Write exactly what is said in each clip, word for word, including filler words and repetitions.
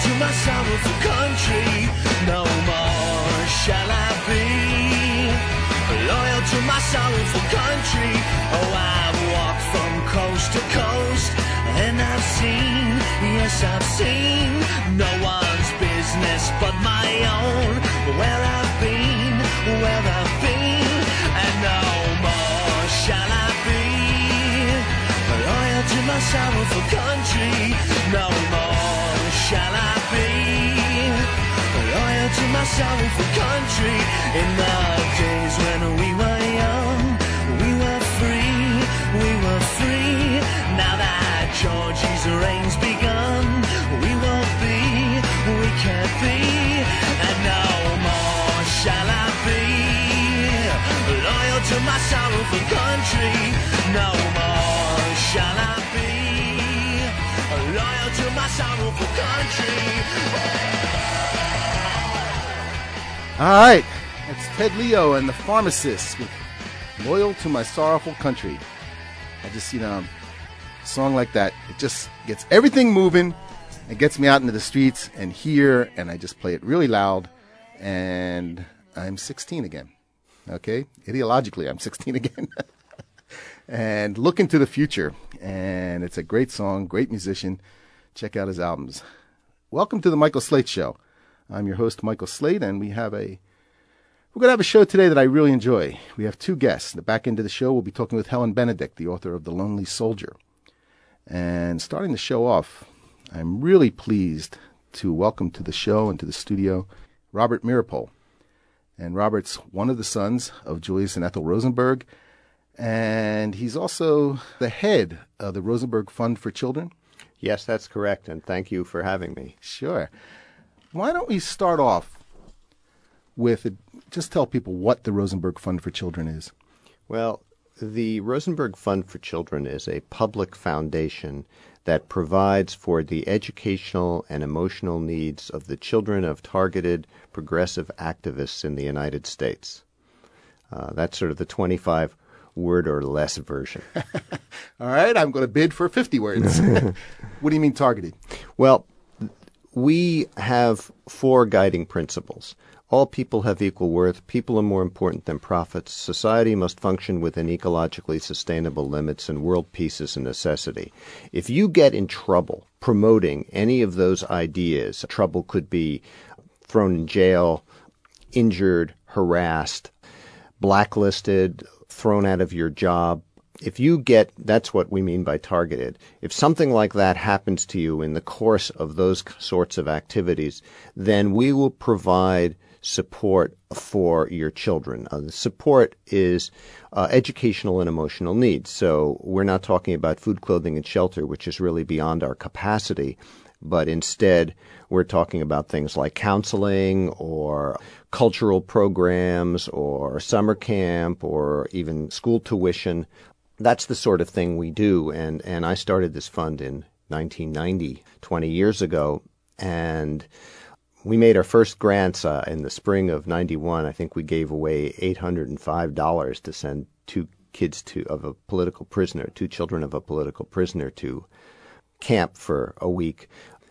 to my sorrowful country. No more shall I be loyal to my sorrowful country. Oh, I've walked from coast to coast, and I've seen, yes, I've seen no one's business but my own. Where I've been, where I've been, and no more shall I be loyal to my sorrowful country. No more shall I be loyal to my sorrowful country. In the days when we were young, we were free, we were free. Now that Georgie's reign's begun, we won't be, we can't be, and no more shall I be loyal to my sorrowful country. No more shall I be loyal to my sorrowful country. All right, it's Ted Leo and the Pharmacists with Loyal to My Sorrowful Country. I just, you know, a song like that, it just gets everything moving. It gets me out into the streets and here, and I just play it really loud, and I'm sixteen again. Okay? Ideologically, I'm sixteen again. And look into the future. And it's a great song, great musician. Check out his albums. Welcome to the Michael Slate Show. I'm your host, Michael Slate, and we have a we're going to have a show today that I really enjoy. We have two guests. The back end of the show, we'll be talking with Helen Benedict, the author of The Lonely Soldier. And starting the show off, I'm really pleased to welcome to the show and to the studio Robert Meeropol. And Robert's one of the sons of Julius and Ethel Rosenberg, and he's also the head of the Rosenberg Fund for Children. Yes, that's correct, and thank you for having me. Sure. Why don't we start off with, a, just tell people what the Rosenberg Fund for Children is. Well, the Rosenberg Fund for Children is a public foundation that provides for the educational and emotional needs of the children of targeted progressive activists in the United States. Uh, that's sort of the twenty-five word or less version. All right, I'm going to bid for fifty words. What do you mean targeted? Well, we have four guiding principles. All people have equal worth. People are more important than profits. Society must function within ecologically sustainable limits, and world peace is a necessity. If you get in trouble promoting any of those ideas, trouble could be thrown in jail, injured, harassed, blacklisted, thrown out of your job. If you get, that's what we mean by targeted. If something like that happens to you in the course of those sorts of activities, then we will provide support for your children. Uh, the support is uh, educational and emotional needs. So we're not talking about food, clothing, and shelter, which is really beyond our capacity, but instead we're talking about things like counseling or cultural programs or summer camp or even school tuition. That's the sort of thing we do, and, and I started this fund in nineteen ninety, twenty years ago, and we made our first grants uh, in the spring of ninety-one. I think we gave away eight hundred five dollars to send two kids to of a political prisoner, two children of a political prisoner to camp for a week.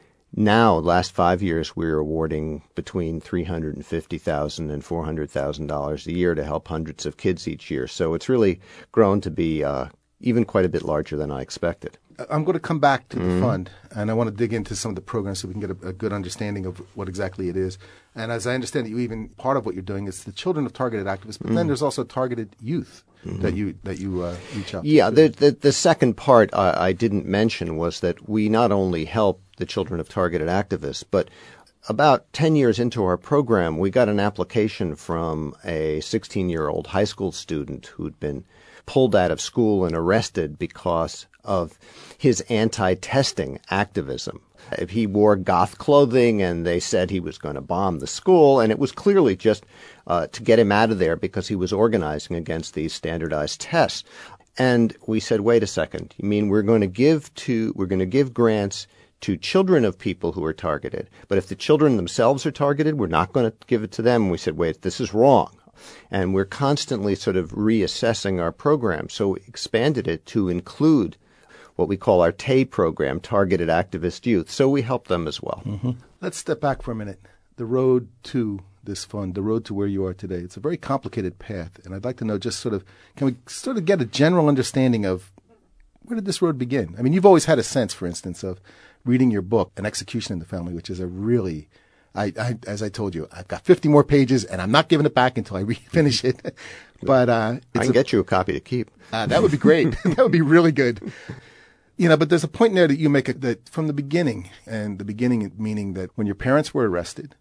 Now, last five years, we're awarding between three hundred fifty thousand dollars and four hundred thousand dollars a year to help hundreds of kids each year. So it's really grown to be uh, even quite a bit larger than I expected. I'm going to come back to Mm-hmm. the fund, and I want to dig into some of the programs so we can get a, a good understanding of what exactly it is. And as I understand it, you even part of what you're doing is the children of targeted activists, but Mm-hmm. then there's also targeted youth mm-hmm. that you that you uh, reach out to. Yeah, the, the, the second part I, I didn't mention was that we not only help the children of targeted activists, but about ten years into our program, we got an application from a sixteen-year-old high school student who'd been pulled out of school and arrested because of his anti-testing activism. He wore goth clothing, and they said he was going to bomb the school, and it was clearly just uh, to get him out of there because he was organizing against these standardized tests. And we said, wait a second, you mean we're going to give to we're going to give grants to children of people who are targeted, but if the children themselves are targeted, we're not going to give it to them? And we said, wait, this is wrong. And we're constantly sort of reassessing our program. So we expanded it to include what we call our T A Y program, Targeted Activist Youth. So we help them as well. Mm-hmm. Let's step back for a minute. The road to this fund, the road to where you are today, it's a very complicated path. And I'd like to know just sort of, can we sort of get a general understanding of where did this road begin? I mean, you've always had a sense, for instance, of reading your book, An Execution in the Family, which is a really, I, I as I told you, I've got fifty more pages and I'm not giving it back until I re- finish it. But uh, I can a, get you a copy to keep. Uh, that would be great. That would be really good. You know, but there's a point in there that you make it, that from the beginning, and the beginning meaning that when your parents were arrested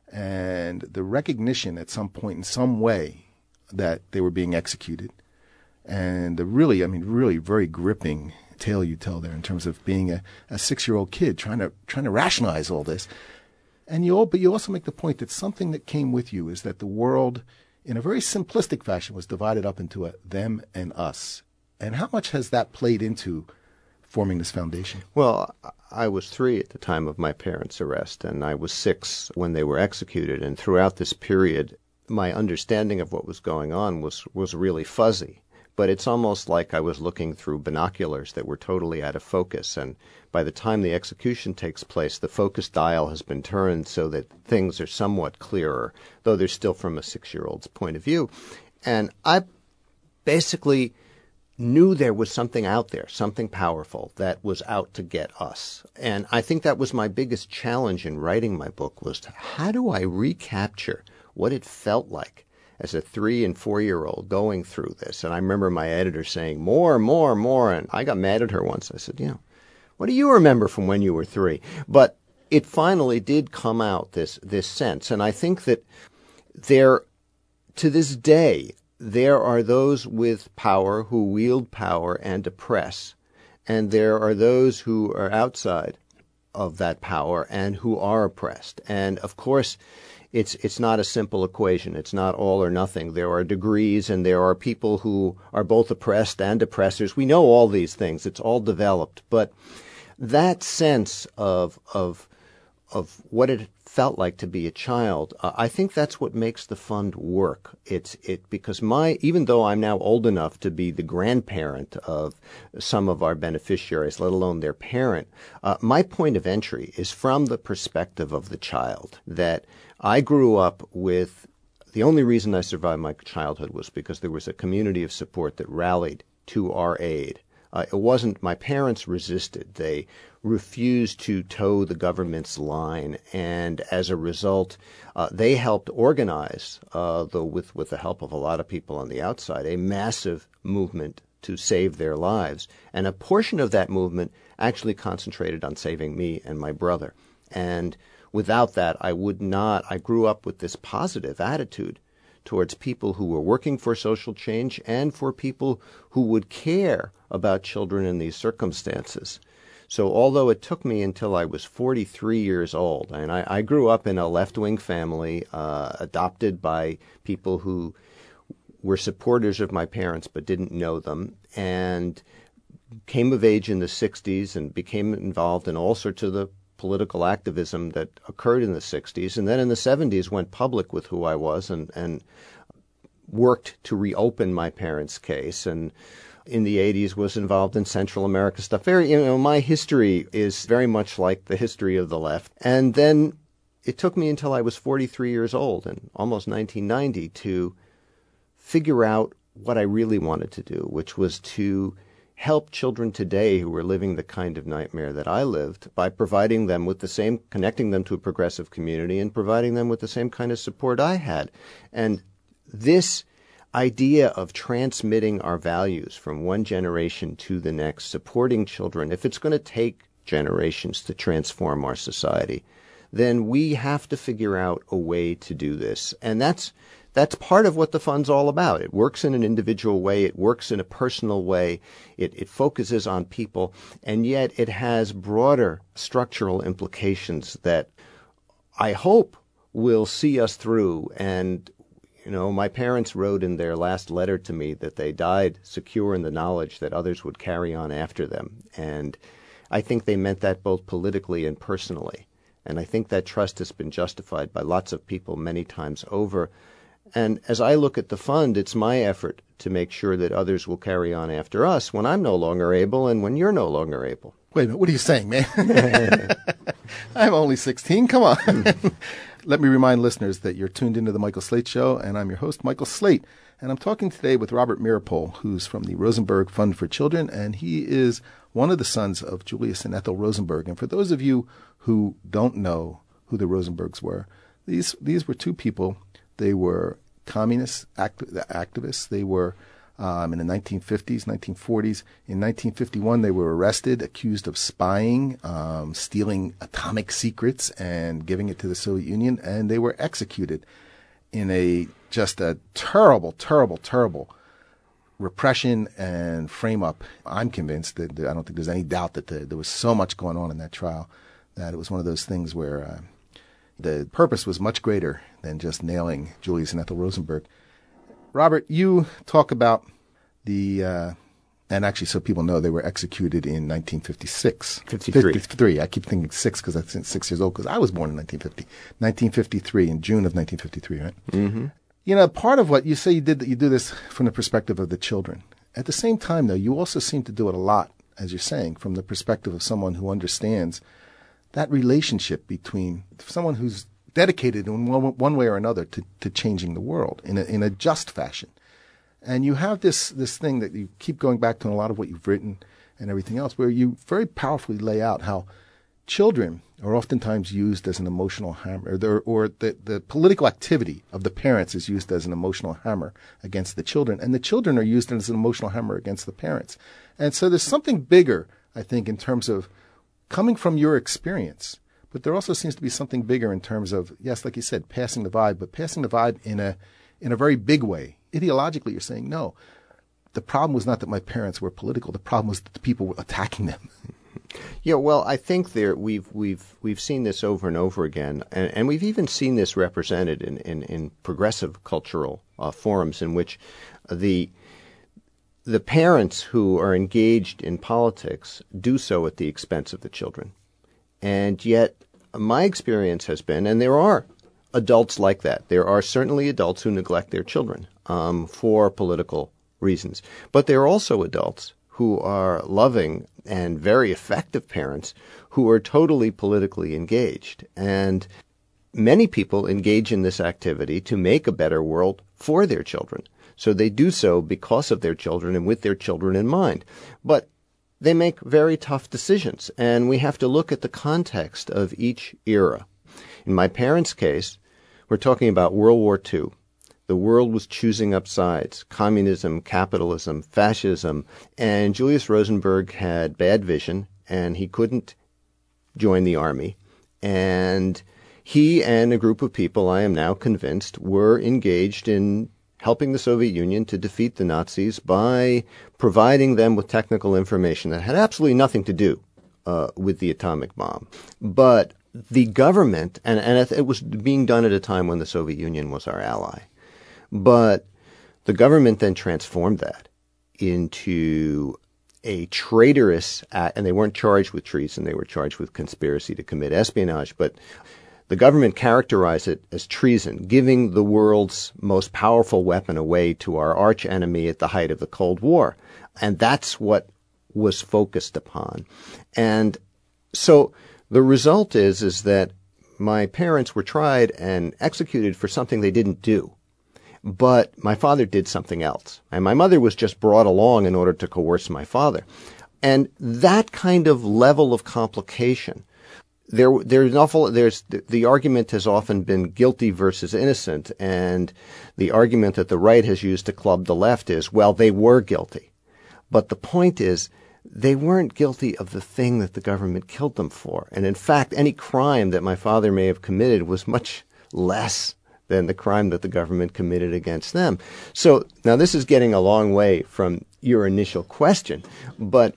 and the recognition at some point in some way that they were being executed, and the really, I mean, really very gripping tale you tell there in terms of being a, a six-year-old kid trying to trying to rationalize all this. And you all, but you also make the point that something that came with you is that the world, in a very simplistic fashion, was divided up into a them and us. And how much has that played into forming this foundation? Well, I was three at the time of my parents' arrest, and I was six when they were executed. And throughout this period, my understanding of what was going on was, was really fuzzy. But it's almost like I was looking through binoculars that were totally out of focus. And by the time the execution takes place, the focus dial has been turned so that things are somewhat clearer, though they're still from a six-year-old's point of view. And I basically knew there was something out there, something powerful that was out to get us. And I think that was my biggest challenge in writing my book, was to, how do I recapture what it felt like as a three and four-year-old going through this? And I remember my editor saying, more, more, more. And I got mad at her once. I said, you know, what do you remember from when you were three? But it finally did come out, this this sense. And I think that there, to this day, there are those with power who wield power and oppress. And there are those who are outside of that power and who are oppressed. And, of course, It's it's not a simple equation. It's not all or nothing. There are degrees, and there are people who are both oppressed and oppressors. We know all these things. It's all developed. But that sense of of of what it felt like to be a child, uh, I think that's what makes the fund work. It's it because my even though I'm now old enough to be the grandparent of some of our beneficiaries, let alone their parent, uh, my point of entry is from the perspective of the child. That I grew up with, the only reason I survived my childhood was because there was a community of support that rallied to our aid. Uh, it wasn't, my parents resisted. They refused to toe the government's line, and as a result, uh, they helped organize, uh, though with, with the help of a lot of people on the outside, a massive movement to save their lives. And a portion of that movement actually concentrated on saving me and my brother. And without that, I would not, I grew up with this positive attitude towards people who were working for social change and for people who would care about children in these circumstances. So although it took me until I was forty-three years old, and I, I grew up in a left-wing family, uh, adopted by people who were supporters of my parents but didn't know them, and came of age in the sixties and became involved in all sorts of the political activism that occurred in the sixties, and then in the seventies went public with who I was and, and worked to reopen my parents' case, and in the eighties was involved in Central America stuff. Very, you know, my history is very much like the history of the left. And then it took me until I was forty-three years old, and almost nineteen ninety, to figure out what I really wanted to do, which was to help children today who were living the kind of nightmare that I lived by providing them with the same, connecting them to a progressive community and providing them with the same kind of support I had. And this idea of transmitting our values from one generation to the next, supporting children, if it's going to take generations to transform our society, then we have to figure out a way to do this. And that's That's part of what the fund's all about. It works in an individual way. It works in a personal way. It, it focuses on people. And yet it has broader structural implications that I hope will see us through. And, you know, my parents wrote in their last letter to me that they died secure in the knowledge that others would carry on after them. And I think they meant that both politically and personally. And I think that trust has been justified by lots of people many times over. And as I look at the fund, it's my effort to make sure that others will carry on after us when I'm no longer able and when you're no longer able. Wait a minute, what are you saying, man? I'm only sixteen. Come on. Let me remind listeners that you're tuned into the Michael Slate Show, and I'm your host, Michael Slate. And I'm talking today with Robert Meeropol, who's from the Rosenberg Fund for Children, and he is one of the sons of Julius and Ethel Rosenberg. And for those of you who don't know who the Rosenbergs were, these these were two people. They were communist act- activists. They were um, in the nineteen fifties, nineteen forties. In nineteen fifty-one, they were arrested, accused of spying, um, stealing atomic secrets, and giving it to the Soviet Union, and they were executed in a just a terrible, terrible, terrible repression and frame-up. I'm convinced that, that I don't think there's any doubt that the, there was so much going on in that trial that it was one of those things where uh, the purpose was much greater than just nailing Julius and Ethel Rosenberg. Robert, you talk about the, uh, and actually so people know, they were executed in nineteen fifty-six. fifty-three. fifty-three. I keep thinking six because I'm six years old because I was born in nineteen fifty. nineteen fifty-three, in June of nineteen fifty-three, right? Mm-hmm. You know, part of what you say you did, that you do this from the perspective of the children. At the same time, though, you also seem to do it a lot, as you're saying, from the perspective of someone who understands that relationship between someone who's dedicated in one, one way or another to, to changing the world in a, in a just fashion. And you have this, this thing that you keep going back to in a lot of what you've written and everything else, where you very powerfully lay out how children are oftentimes used as an emotional hammer, or, or the, the political activity of the parents is used as an emotional hammer against the children, and the children are used as an emotional hammer against the parents. And so there's something bigger, I think, in terms of coming from your experience, but there also seems to be something bigger in terms of, yes, like you said, passing the vibe, but passing the vibe in a in a very big way. Ideologically, you're saying, no, the problem was not that my parents were political. The problem was that the people were attacking them. Yeah, well, I think there we've we've we've seen this over and over again, and, and we've even seen this represented in, in, in progressive cultural uh, forums in which the the parents who are engaged in politics do so at the expense of the children. And yet my experience has been, and there are adults like that, there are certainly adults who neglect their children um, for political reasons. But there are also adults who are loving and very effective parents who are totally politically engaged. And many people engage in this activity to make a better world for their children. So they do so because of their children and with their children in mind. But they make very tough decisions, and we have to look at the context of each era. In my parents' case, we're talking about World War Two. The world was choosing up sides, communism, capitalism, fascism, and Julius Rosenberg had bad vision, and he couldn't join the army. And he and a group of people, I am now convinced, were engaged in helping the Soviet Union to defeat the Nazis by providing them with technical information that had absolutely nothing to do uh, with the atomic bomb. But the government, and, and it was being done at a time when the Soviet Union was our ally, but the government then transformed that into a traitorous act, and they weren't charged with treason, they were charged with conspiracy to commit espionage, but the government characterized it as treason, giving the world's most powerful weapon away to our arch enemy at the height of the Cold War. And that's what was focused upon. And so the result is, is that my parents were tried and executed for something they didn't do. But my father did something else. And my mother was just brought along in order to coerce my father. And that kind of level of complication, There, there's an awful, there's, the, the argument has often been guilty versus innocent, and the argument that the right has used to club the left is, well, they were guilty. But the point is, they weren't guilty of the thing that the government killed them for. And in fact, any crime that my father may have committed was much less than the crime that the government committed against them. So now this is getting a long way from your initial question, but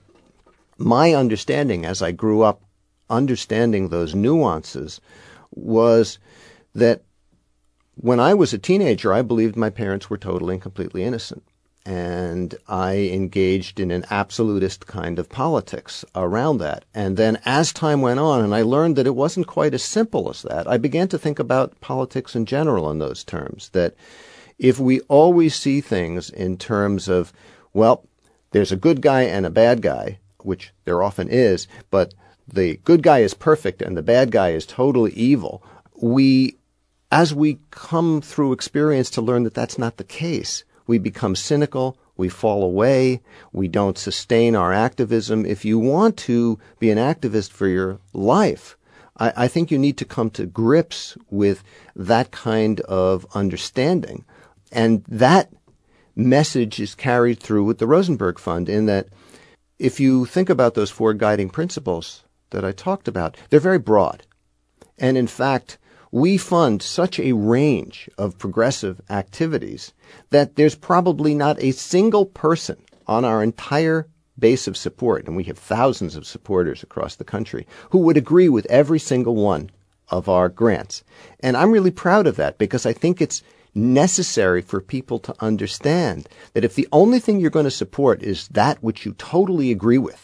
my understanding as I grew up understanding those nuances was that when I was a teenager, I believed my parents were totally and completely innocent. And I engaged in an absolutist kind of politics around that. And then as time went on, and I learned that it wasn't quite as simple as that, I began to think about politics in general in those terms, that if we always see things in terms of, well, there's a good guy and a bad guy, which there often is, but the good guy is perfect and the bad guy is totally evil, we, as we come through experience to learn that that's not the case, we become cynical, we fall away, we don't sustain our activism. If you want to be an activist for your life, I, I think you need to come to grips with that kind of understanding. And that message is carried through with the Rosenberg Fund, in that if you think about those four guiding principles that I talked about, they're very broad. And in fact, we fund such a range of progressive activities that there's probably not a single person on our entire base of support, and we have thousands of supporters across the country, who would agree with every single one of our grants. And I'm really proud of that, because I think it's necessary for people to understand that if the only thing you're going to support is that which you totally agree with,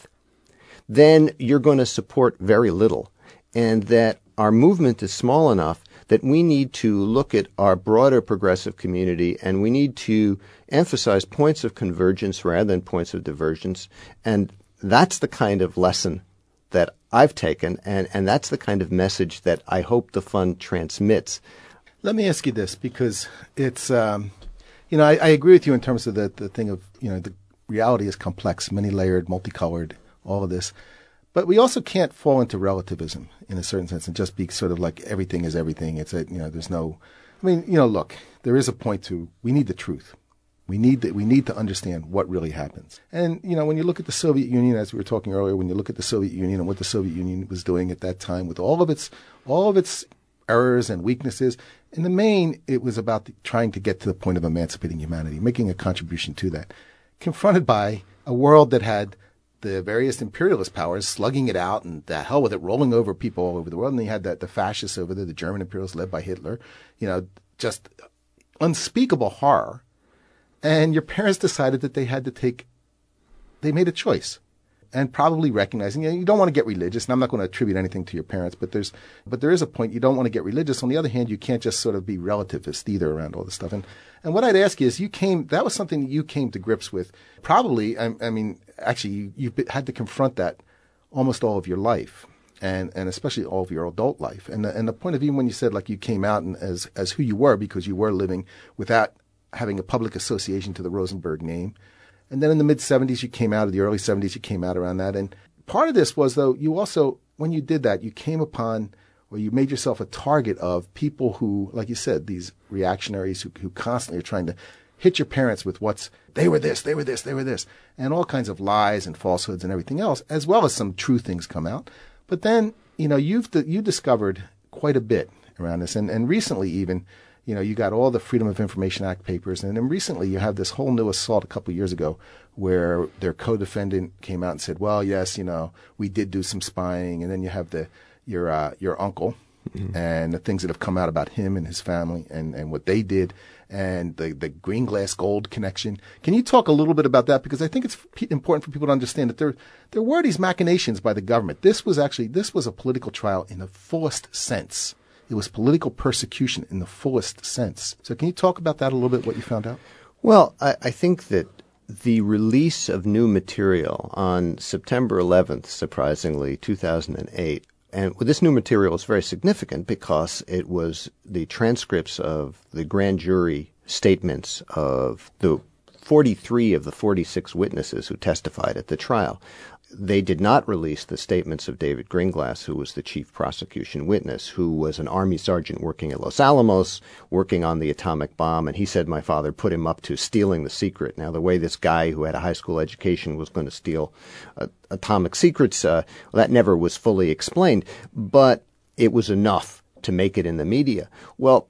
then you're going to support very little. And that our movement is small enough that we need to look at our broader progressive community, and we need to emphasize points of convergence rather than points of divergence. And that's the kind of lesson that I've taken, and, and that's the kind of message that I hope the fund transmits. Let me ask you this, because it's, um, you know, I, I agree with you in terms of the, the thing of, you know, the reality is complex, many-layered, multicolored, all of this. But we also can't fall into relativism in a certain sense and just be sort of like everything is everything. It's a, you know, there's no, I mean, you know, look, there is a point to, we need the truth. We need that. We need to understand what really happens. And, you know, when you look at the Soviet Union, as we were talking earlier, when you look at the Soviet Union and what the Soviet Union was doing at that time with all of its, all of its errors and weaknesses, in the main, it was about the, trying to get to the point of emancipating humanity, making a contribution to that, confronted by a world that had the various imperialist powers slugging it out and the hell with it, rolling over people all over the world. And then you had that, the fascists over there, the German imperialists led by Hitler, you know, just unspeakable horror. And your parents decided that they had to take, they made a choice. And probably recognizing, you know, you don't want to get religious, and I'm not going to attribute anything to your parents, but there's, but there is a point you don't want to get religious. On the other hand, you can't just sort of be relativist either around all this stuff. And, and what I'd ask you is, you came, that was something that you came to grips with. Probably, I, I mean, actually, you, you've had to confront that almost all of your life, and, and especially all of your adult life. And the, and the point of view when you said, like, you came out and as, as who you were, because you were living without having a public association to the Rosenberg name. And then in the mid-seventies, you came out, of the early seventies, you came out around that. And part of this was, though, you also, when you did that, you came upon, or you made yourself a target of people who, like you said, these reactionaries who, who constantly are trying to hit your parents with what's, they were this, they were this, they were this, and all kinds of lies and falsehoods and everything else, as well as some true things come out. But then, you know, you've you discovered quite a bit around this. And, and recently even, you know, you got all the Freedom of Information Act papers, and then recently you have this whole new assault a couple of years ago where their co-defendant came out and said, well, yes, you know, we did do some spying. And then you have the your uh, your uncle mm-hmm. and the things that have come out about him and his family and, and what they did, and the, the green glass gold connection. Can you talk a little bit about that? Because I think it's important for people to understand that there there were these machinations by the government. This was actually, this was a political trial in the fullest sense. It was political persecution in the fullest sense. So can you talk about that a little bit, what you found out? Well, I, I think that the release of new material on September eleventh, surprisingly, two thousand eight, and this new material is very significant because it was the transcripts of the grand jury statements of the forty-three of the forty-six witnesses who testified at the trial. They did not release the statements of David Greenglass, who was the chief prosecution witness, who was an Army sergeant working at Los Alamos, working on the atomic bomb, and he said my father put him up to stealing the secret. Now, the way this guy who had a high school education was going to steal uh, atomic secrets, uh, well, that never was fully explained, but it was enough to make it in the media. Well,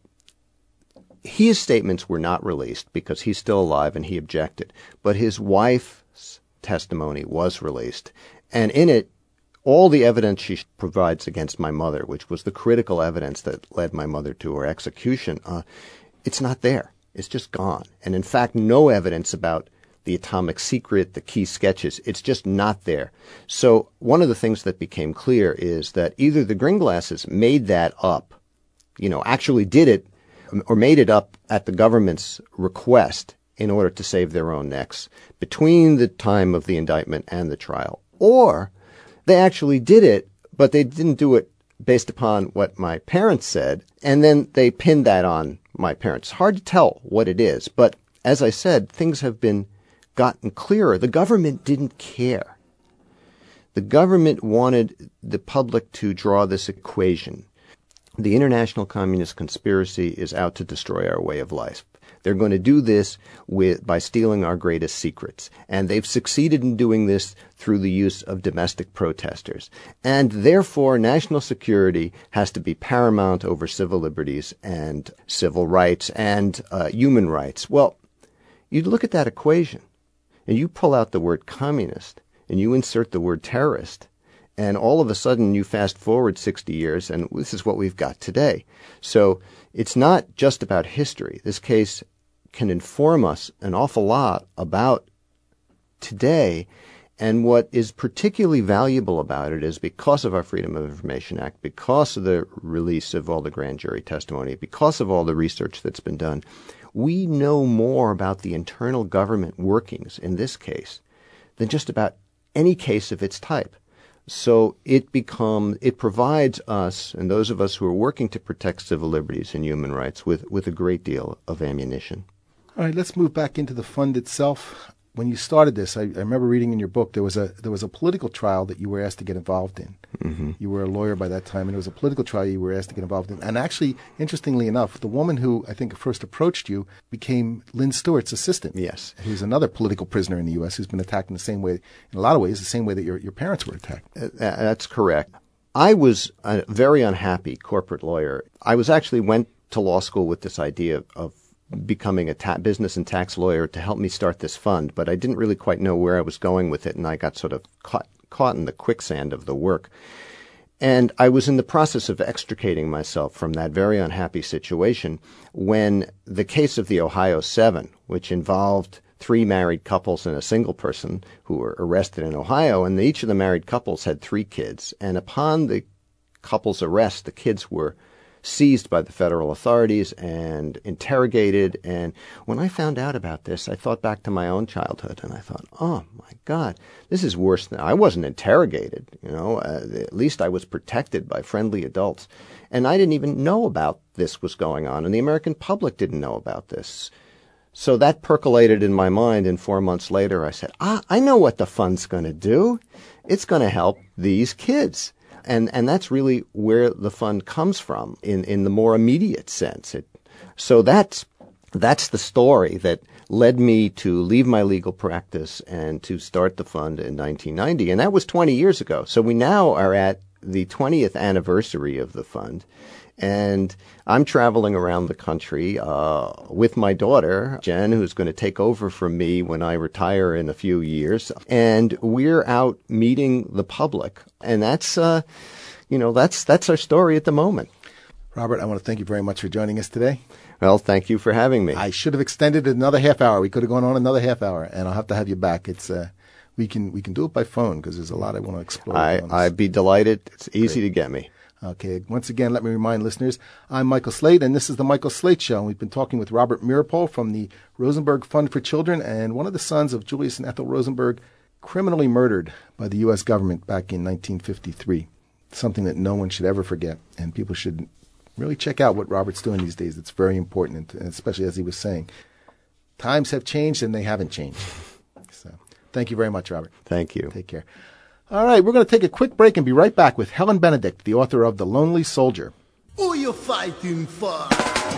his statements were not released because he's still alive and he objected, but his wife testimony was released, and in it, all the evidence she provides against my mother, which was the critical evidence that led my mother to her execution, uh, it's not there. It's just gone. And in fact, no evidence about the atomic secret, the key sketches, it's just not there. So one of the things that became clear is that either the Greenglasses made that up, you know, actually did it, or made it up at the government's request in order to save their own necks between the time of the indictment and the trial. Or they actually did it but they didn't do it based upon what my parents said, and then they pinned that on my parents. Hard to tell what it is, but as I said, things have been gotten clearer. The government didn't care. The government wanted the public to draw this equation. The international communist conspiracy is out to destroy our way of life. They're going to do this with by stealing our greatest secrets. And they've succeeded in doing this through the use of domestic protesters. And therefore, national security has to be paramount over civil liberties and civil rights and uh, human rights. Well, you look at that equation, and you pull out the word communist, and you insert the word terrorist, and all of a sudden you fast forward sixty years, and this is what we've got today. So it's not just about history. This case can inform us an awful lot about today, and what is particularly valuable about it is because of our Freedom of Information Act, because of the release of all the grand jury testimony, because of all the research that's been done, we know more about the internal government workings in this case than just about any case of its type. So it become it provides us and those of us who are working to protect civil liberties and human rights with, with a great deal of ammunition. All right, let's move back into the fund itself. When you started this, I, I remember reading in your book there was a there was a political trial that you were asked to get involved in. Mm-hmm. You were a lawyer by that time, and it was a political trial you were asked to get involved in. And actually, interestingly enough, the woman who I think first approached you became Lynn Stewart's assistant. Yes, who's another political prisoner in the U S who's been attacked in the same way, in a lot of ways, the same way that your your parents were attacked. Uh, that's correct. I was a very unhappy corporate lawyer. I was actually went to law school with this idea of becoming a ta- business and tax lawyer to help me start this fund, but I didn't really quite know where I was going with it, and I got sort of caught, caught in the quicksand of the work. And I was in the process of extricating myself from that very unhappy situation when the case of the Ohio Seven, which involved three married couples and a single person who were arrested in Ohio, and each of the married couples had three kids. And upon the couple's arrest, the kids were seized by the federal authorities and interrogated. And when I found out about this, I thought back to my own childhood, and I thought, oh, my God, this is worse than I wasn't interrogated. You know, uh, at least I was protected by friendly adults. And I didn't even know about this was going on, and the American public didn't know about this. So that percolated in my mind, and four months later I said, ah, I know what the fund's going to do. It's going to help these kids. And and that's really where the fund comes from in, in the more immediate sense. It, so that's that's the story that led me to leave my legal practice and to start the fund in nineteen ninety. And that was twenty years ago. So we now are at the twentieth anniversary of the fund. And I'm traveling around the country uh, with my daughter, Jen, who's going to take over from me when I retire in a few years. And we're out meeting the public. And that's, uh, you know, that's that's our story at the moment. Robert, I want to thank you very much for joining us today. Well, thank you for having me. I should have extended it another half hour. We could have gone on another half hour, and I'll have to have you back. It's uh, we can we can do it by phone because there's a lot I want to explore. I, I'd be delighted. It's easy Great. to get me. Okay, once again, let me remind listeners, I'm Michael Slate, and this is The Michael Slate Show. And we've been talking with Robert Meeropol from the Rosenberg Fund for Children, and one of the sons of Julius and Ethel Rosenberg, criminally murdered by the U S government back in nineteen fifty-three. Something that no one should ever forget, and people should really check out what Robert's doing these days. It's very important, and especially as he was saying, times have changed and they haven't changed. So thank you very much, Robert. Thank you. Take care. All right, we're going to take a quick break and be right back with Helen Benedict, the author of The Lonely Soldier. Who you fighting for?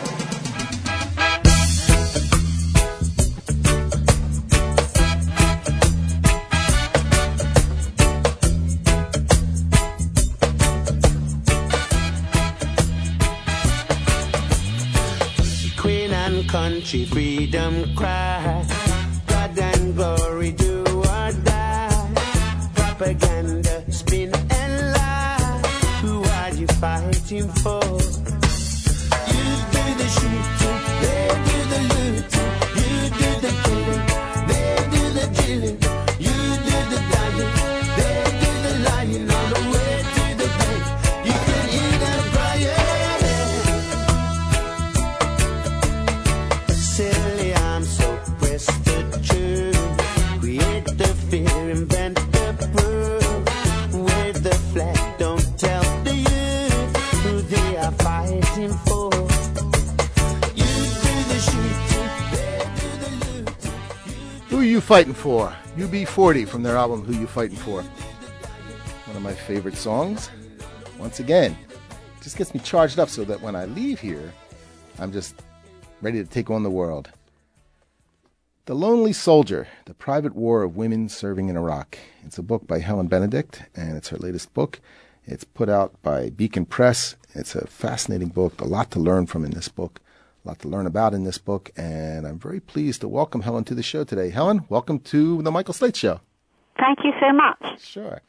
Queen and country, freedom cry, God and glory, do or die. Propaganda, spin and lie. Who are you fighting for? You do the shooting, they do the looting. You do the killing, they do the drilling. You do the dying, they do the lying. On the way to the bank, you can hear them crying. Silly, I'm so pressed to create the fear, invent the proof. Wave the flag, don't You Fighting For? U B forty from their album Who You Fighting For. One of my favorite songs. Once again, it just gets me charged up so that when I leave here, I'm just ready to take on the world. The Lonely Soldier, The Private War of Women Serving in Iraq. It's a book by Helen Benedict, and it's her latest book. It's put out by Beacon Press. It's a fascinating book, a lot to learn from in this book, a lot to learn about in this book, and I'm very pleased to welcome Helen to the show today. Helen, welcome to the Michael Slate Show. Thank you so much. Sure.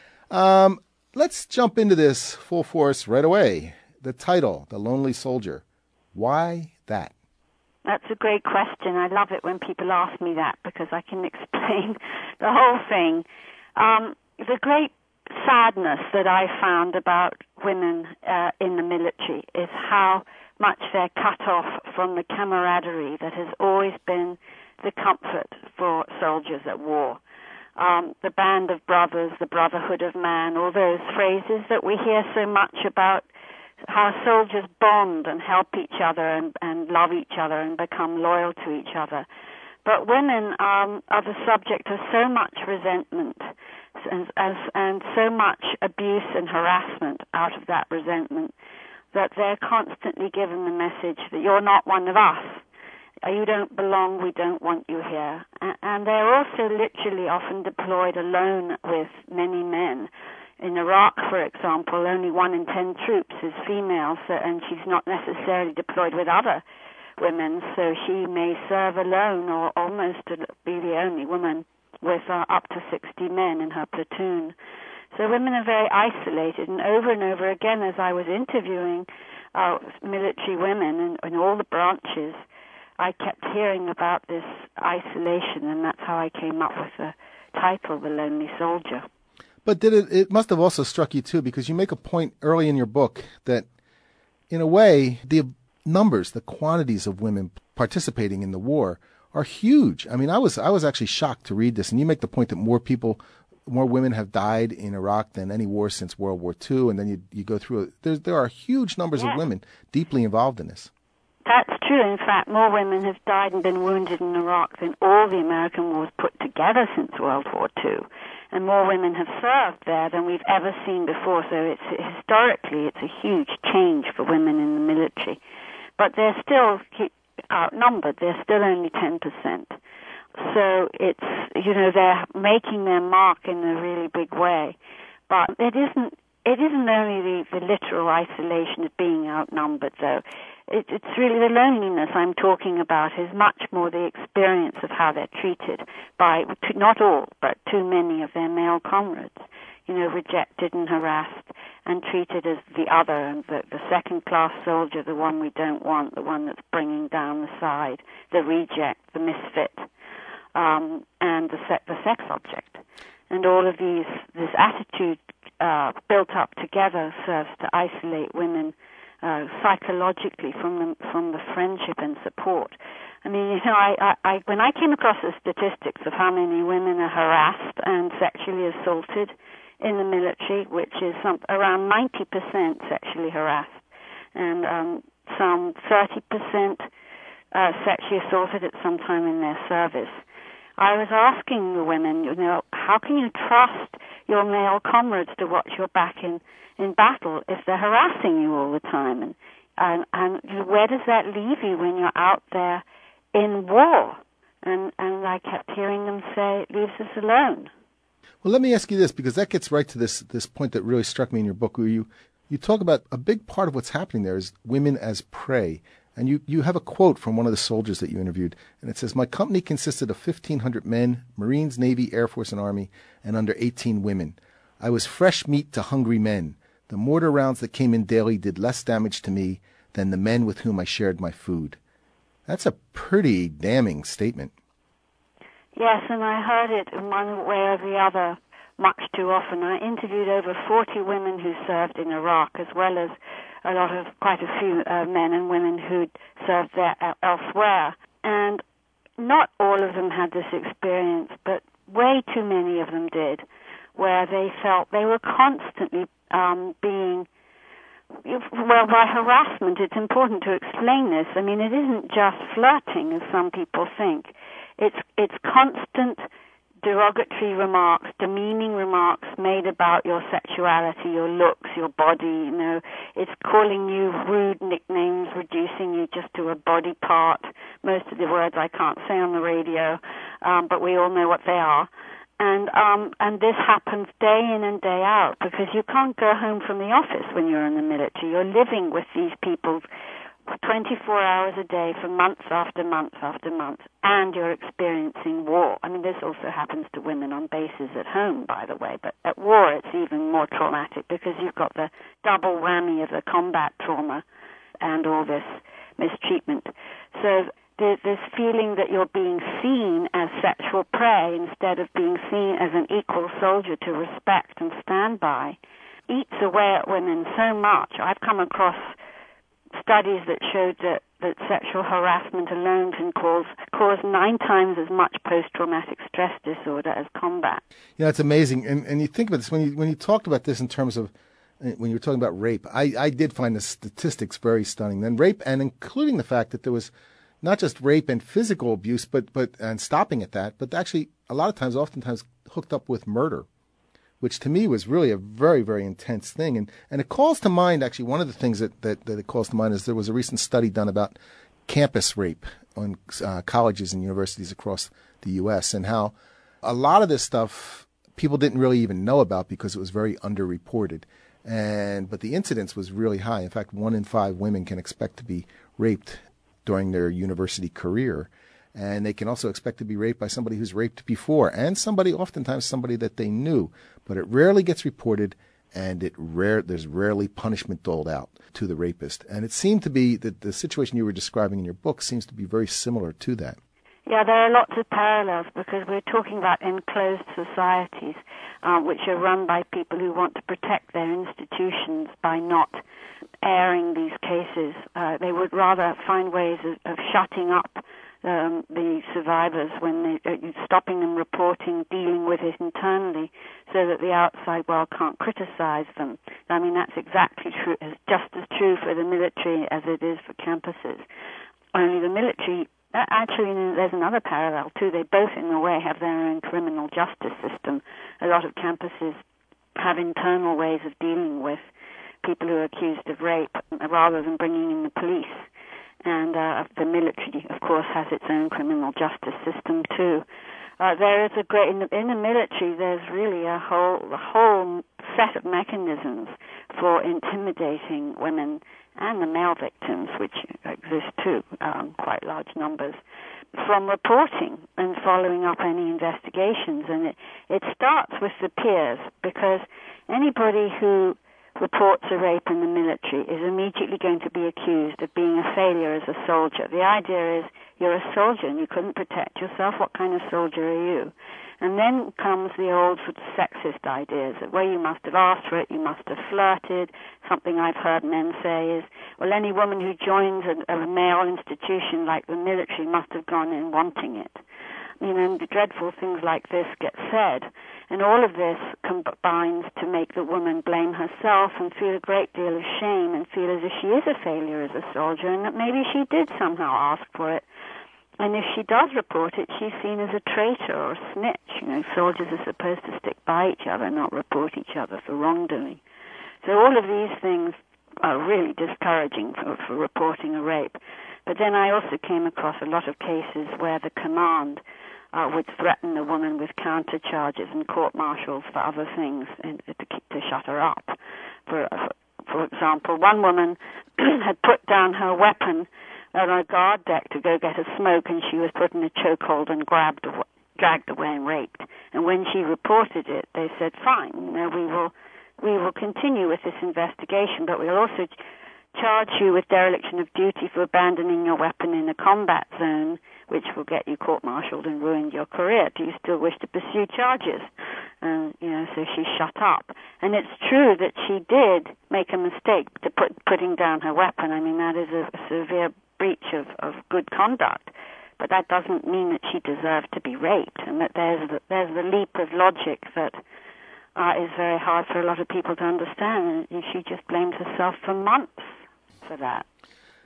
Um, let's jump into this full force right away. The title, The Lonely Soldier. Why that? That's a great question. I love it when people ask me that because I can explain the whole thing. Um, the great sadness that I found about women uh, in the military is how much they're cut off from the camaraderie that has always been the comfort for soldiers at war. Um, the band of brothers, the brotherhood of man, all those phrases that we hear so much about how soldiers bond and help each other and, and love each other and become loyal to each other. But women um, are the subject of so much resentment and, as, and so much abuse and harassment out of that resentment that they're constantly given the message that you're not one of us. You don't belong, we don't want you here. And they're also literally often deployed alone with many men. In Iraq, for example, only one in ten troops is female, so, and she's not necessarily deployed with other women, so she may serve alone or almost be the only woman with uh, up to sixty men in her platoon. So women are very isolated, and over and over again, as I was interviewing uh, military women in, in all the branches, I kept hearing about this isolation, and that's how I came up with the title, The Lonely Soldier. But did it, it must have also struck you, too, because you make a point early in your book that, in a way, the numbers, the quantities of women participating in the war are huge. I mean, I was I was actually shocked to read this, and you make the point that more people, more women have died in Iraq than any war since World War Two, and then you you go through it. There, there are huge numbers yeah. of women deeply involved in this. That's true. In fact, more women have died and been wounded in Iraq than all the American wars put together since World War Two. And more women have served there than we've ever seen before. So it's historically, it's a huge change for women in the military. But they're still outnumbered. They're still only ten percent. So it's, you know, they're making their mark in a really big way. But it isn't, it isn't only the, the literal isolation of being outnumbered, though. It, it's really the loneliness I'm talking about is much more the experience of how they're treated by, not all, but too many of their male comrades, you know, rejected and harassed and treated as the other, and the, the second-class soldier, the one we don't want, the one that's bringing down the side, the reject, the misfit, um, and the, se- the sex object. And all of these, this attitude uh, built up together serves to isolate women Uh, psychologically from the, from the friendship and support. I mean, you know, I, I, I, when I came across the statistics of how many women are harassed and sexually assaulted in the military, which is some, around ninety percent sexually harassed, and um, some thirty percent uh, sexually assaulted at some time in their service, I was asking the women, you know, how can you trust your male comrades to watch your back in in battle if they're harassing you all the time? And, and, and where does that leave you when you're out there in war? And, and I kept hearing them say, it leaves us alone. Well, let me ask you this, because that gets right to this this point that really struck me in your book, where you, you talk about a big part of what's happening there is women as prey. And you, you have a quote from one of the soldiers that you interviewed, and it says, "My company consisted of fifteen hundred men, Marines, Navy, Air Force, and Army, and under eighteen women. I was fresh meat to hungry men. The mortar rounds that came in daily did less damage to me than the men with whom I shared my food." That's a pretty damning statement. Yes, and I heard it in one way or the other much too often. I interviewed over forty women who served in Iraq, as well as a lot of, quite a few uh, men and women who'd served there uh, elsewhere. And not all of them had this experience, but way too many of them did, where they felt they were constantly um, being, well, by harassment. It's important to explain this. I mean, it isn't just flirting, as some people think. it's it's constant derogatory remarks, demeaning remarks made about your sexuality, your looks, your body, you know. It's calling you rude nicknames, reducing you just to a body part. Most of the words I can't say on the radio, um, but we all know what they are. And um, and this happens day in and day out because you can't go home from the office when you're in the military. You're living with these people twenty-four hours a day for months after months after months, and you're experiencing war. I mean, this also happens to women on bases at home, by the way, but at war it's even more traumatic because you've got the double whammy of the combat trauma and all this mistreatment. So there's this feeling that you're being seen as sexual prey instead of being seen as an equal soldier to respect and stand by eats away at women so much. I've come across studies that showed that, that sexual harassment alone can cause cause nine times as much post-traumatic stress disorder as combat. Yeah, it's amazing. And and you think about this, when you when you talked about this in terms of, when you were talking about rape, I, I did find the statistics very stunning. Then rape, and including the fact that there was not just rape and physical abuse, but, but and stopping at that, but actually a lot of times, oftentimes hooked up with murder, which to me was really a very, very intense thing. And and it calls to mind, actually, one of the things that, that, that it calls to mind is there was a recent study done about campus rape on uh, colleges and universities across the U S and how a lot of this stuff people didn't really even know about because it was very underreported. And but the incidence was really high. In fact, one in five women can expect to be raped during their university career. And they can also expect to be raped by somebody who's raped before, and somebody, oftentimes somebody that they knew. But it rarely gets reported, and it rare there's rarely punishment doled out to the rapist. And it seemed to be that the situation you were describing in your book seems to be very similar to that. Yeah, there are lots of parallels because we're talking about enclosed societies, uh, which are run by people who want to protect their institutions by not airing these cases. Uh, they would rather find ways of, of shutting up Um, the survivors when they uh, stopping them reporting, dealing with it internally, so that the outside world can't criticize them. I mean, that's exactly true, is just as true for the military as it is for campuses. Only the military, uh, actually, there's another parallel too. They both, in a way, have their own criminal justice system. A lot of campuses have internal ways of dealing with people who are accused of rape, rather than bringing in the police. And uh, the military, of course, has its own criminal justice system too. Uh, there is a great in the, in the military. There's really a whole a whole set of mechanisms for intimidating women and the male victims, which exist too, um, quite large numbers, from reporting and following up any investigations. And it it starts with the peers, because anybody who reports a rape in the military is immediately going to be accused of being a failure as a soldier. The idea is you're a soldier and you couldn't protect yourself. What kind of soldier are you? And then comes the old sort of sexist ideas that, well, you must have asked for it, you must have flirted. Something I've heard men say is, well, any woman who joins a, a male institution like the military must have gone in wanting it. You know, and dreadful things like this get said. And all of this combines to make the woman blame herself and feel a great deal of shame and feel as if she is a failure as a soldier and that maybe she did somehow ask for it. And if she does report it, she's seen as a traitor or a snitch. You know, soldiers are supposed to stick by each other, not report each other for wrongdoing. So all of these things are really discouraging for, for reporting a rape. But then I also came across a lot of cases where the command Uh, would threaten the woman with counter charges and court-martials for other things and to, keep, to shut her up. For, for, for example, one woman had put down her weapon on a guard deck to go get a smoke, and she was put in a chokehold and grabbed, dragged away and raped. And when she reported it, they said, fine, you know, we will, we will continue with this investigation, but we'll also ch- charge you with dereliction of duty for abandoning your weapon in a combat zone, which will get you court-martialed and ruin your career. Do you still wish to pursue charges? And, you know, so she shut up. And it's true that she did make a mistake to put putting down her weapon. I mean, that is a, a severe breach of, of good conduct. But that doesn't mean that she deserved to be raped, and that there's the, there's the leap of logic that uh, is very hard for a lot of people to understand. And she just blamed herself for months for that.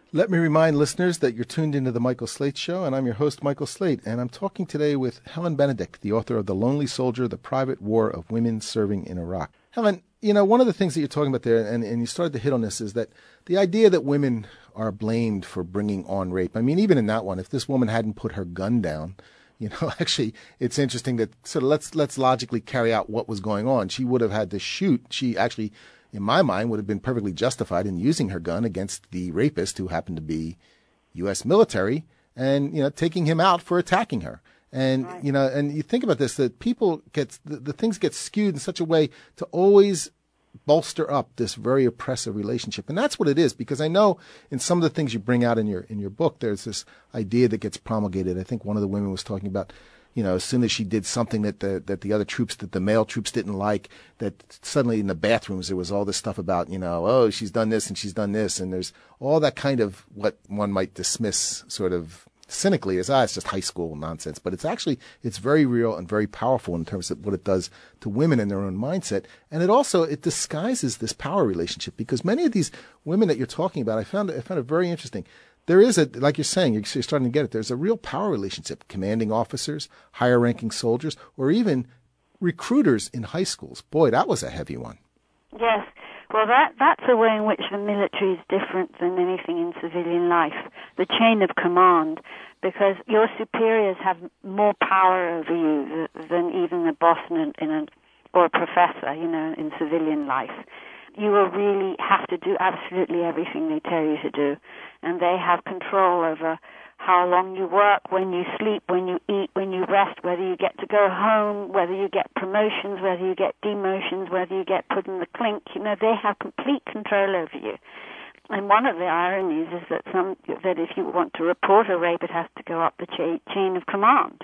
Let me remind listeners that you're tuned into The Michael Slate Show, and I'm your host, Michael Slate, and I'm talking today with Helen Benedict, the author of The Lonely Soldier, The Private War of Women Serving in Iraq. Helen, you know, one of the things that you're talking about there, and, and you started to hit on this, is that the idea that women are blamed for bringing on rape. I mean, even in that one, if this woman hadn't put her gun down, you know, actually, it's interesting that sort of let's let's logically carry out what was going on. She would have had to shoot. She actually, in my mind, would have been perfectly justified in using her gun against the rapist, who happened to be U S military, and, you know, taking him out for attacking her. And, right. you know, and you think about this, that people get, the, the things get skewed in such a way to always bolster up this very oppressive relationship. And that's what it is, because I know in some of the things you bring out in your, in your book, there's this idea that gets promulgated. I think one of the women was talking about, you know, as soon as she did something that the, that the other troops, that the male troops didn't like, that suddenly in the bathrooms there was all this stuff about, you know, oh, she's done this and she's done this. And there's all that kind of what one might dismiss sort of cynically as, ah, it's just high school nonsense. But it's actually, it's very real and very powerful in terms of what it does to women and their own mindset. And it also, it disguises this power relationship, because many of these women that you're talking about, I found, I found it very interesting. There is a, like you're saying, you're starting to get it, there's a real power relationship. Commanding officers, higher ranking soldiers, or even recruiters in high schools. Boy, that was a heavy one. Yes. Well, that that's a way in which the military is different than anything in civilian life. The chain of command, because your superiors have more power over you than even a boss in a, in a, or a professor, you know, in civilian life. You will really have to do absolutely everything they tell you to do. And they have control over how long you work, when you sleep, when you eat, when you rest, whether you get to go home, whether you get promotions, whether you get demotions, whether you get put in the clink. You know, they have complete control over you. And one of the ironies is that some that if you want to report a rape, it has to go up the cha- chain of command.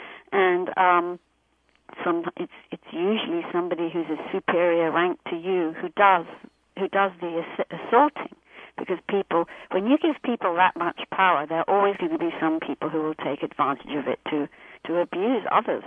And um, some, it's it's usually somebody who's a superior rank to you who does who does the ass- assaulting. Because people, when you give people that much power, there are always going to be some people who will take advantage of it to, to abuse others.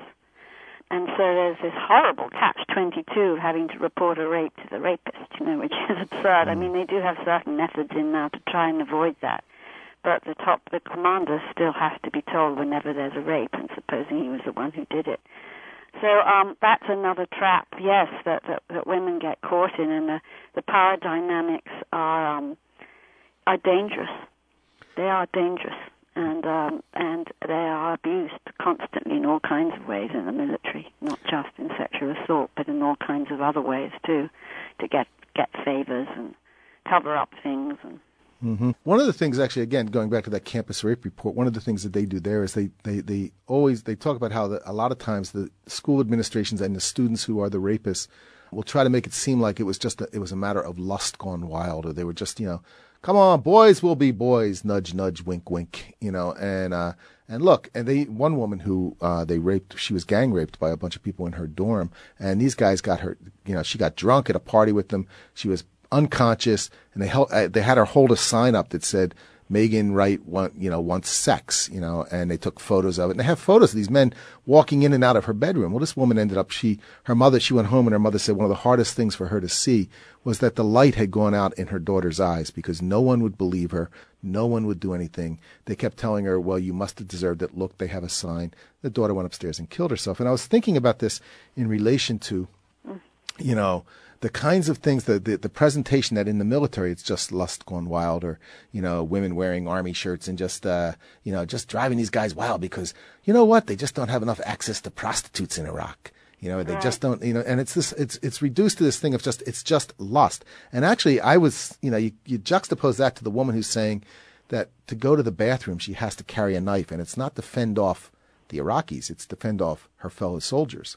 And so there's this horrible catch twenty-two of having to report a rape to the rapist, you know, which is absurd. I mean, they do have certain methods in now to try and avoid that. But the top, the commander still has to be told whenever there's a rape, and supposing he was the one who did it. So um, that's another trap, yes, that, that, that women get caught in, and the, the power dynamics are... Um, are dangerous. They are dangerous, and um, and they are abused constantly in all kinds of ways in the military, not just in sexual assault, but in all kinds of other ways too, to get get favors and cover up things. And mm-hmm. One of the things, actually, again, going back to that campus rape report, one of the things that they do there is they they, they always they talk about how the, a lot of times the school administrations and the students who are the rapists will try to make it seem like it was just a, it was a matter of lust gone wild, or they were just, you know, come on, boys will be boys, nudge, nudge, wink, wink, you know, and, uh, and look, and they, one woman who, uh, they raped, she was gang raped by a bunch of people in her dorm, and these guys got her, you know, she got drunk at a party with them, she was unconscious, and they held, uh, they had her hold a sign up that said, Megan Wright want, you know, wants sex, you know, and they took photos of it. And they have photos of these men walking in and out of her bedroom. Well, this woman ended up, she, her mother, she went home and her mother said one of the hardest things for her to see was that the light had gone out in her daughter's eyes, because no one would believe her. No one would do anything. They kept telling her, well, you must have deserved it. Look, they have a sign. The daughter went upstairs and killed herself. And I was thinking about this in relation to, you know, the kinds of things, the, the the presentation that in the military it's just lust gone wild, or, you know, women wearing army shirts and just, uh, you know, just driving these guys wild because, you know what, they just don't have enough access to prostitutes in Iraq. You know, they right. just don't, you know, and it's this, it's, it's reduced to this thing of just, it's just lust. And actually I was, you know, you, you juxtapose that to the woman who's saying that to go to the bathroom, she has to carry a knife, and it's not to fend off the Iraqis, it's to fend off her fellow soldiers.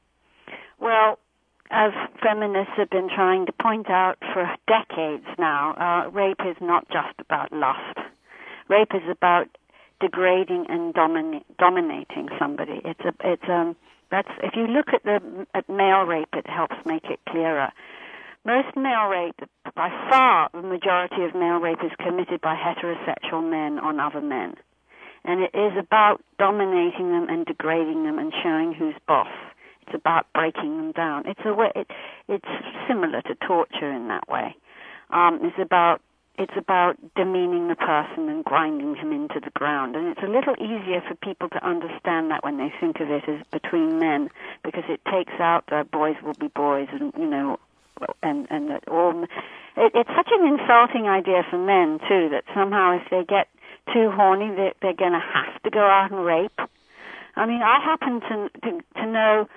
Well, as feminists have been trying to point out for decades now, uh, rape is not just about lust. Rape is about degrading and domina- dominating somebody. It's a, it's um, that's if you look at the at male rape, it helps make it clearer. Most male rape, by far, the majority of male rape is committed by heterosexual men on other men, and it is about dominating them and degrading them and showing who's boss. It's about breaking them down. It's a way. It, it's similar to torture in that way. Um, it's about it's about demeaning the person and grinding him into the ground. And it's a little easier for people to understand that when they think of it as between men, because it takes out uh, boys will be boys, and you know, and and that all. It, it's such an insulting idea for men too, that somehow if they get too horny, they're, they're going to have to go out and rape. I mean, I happen to, to to know,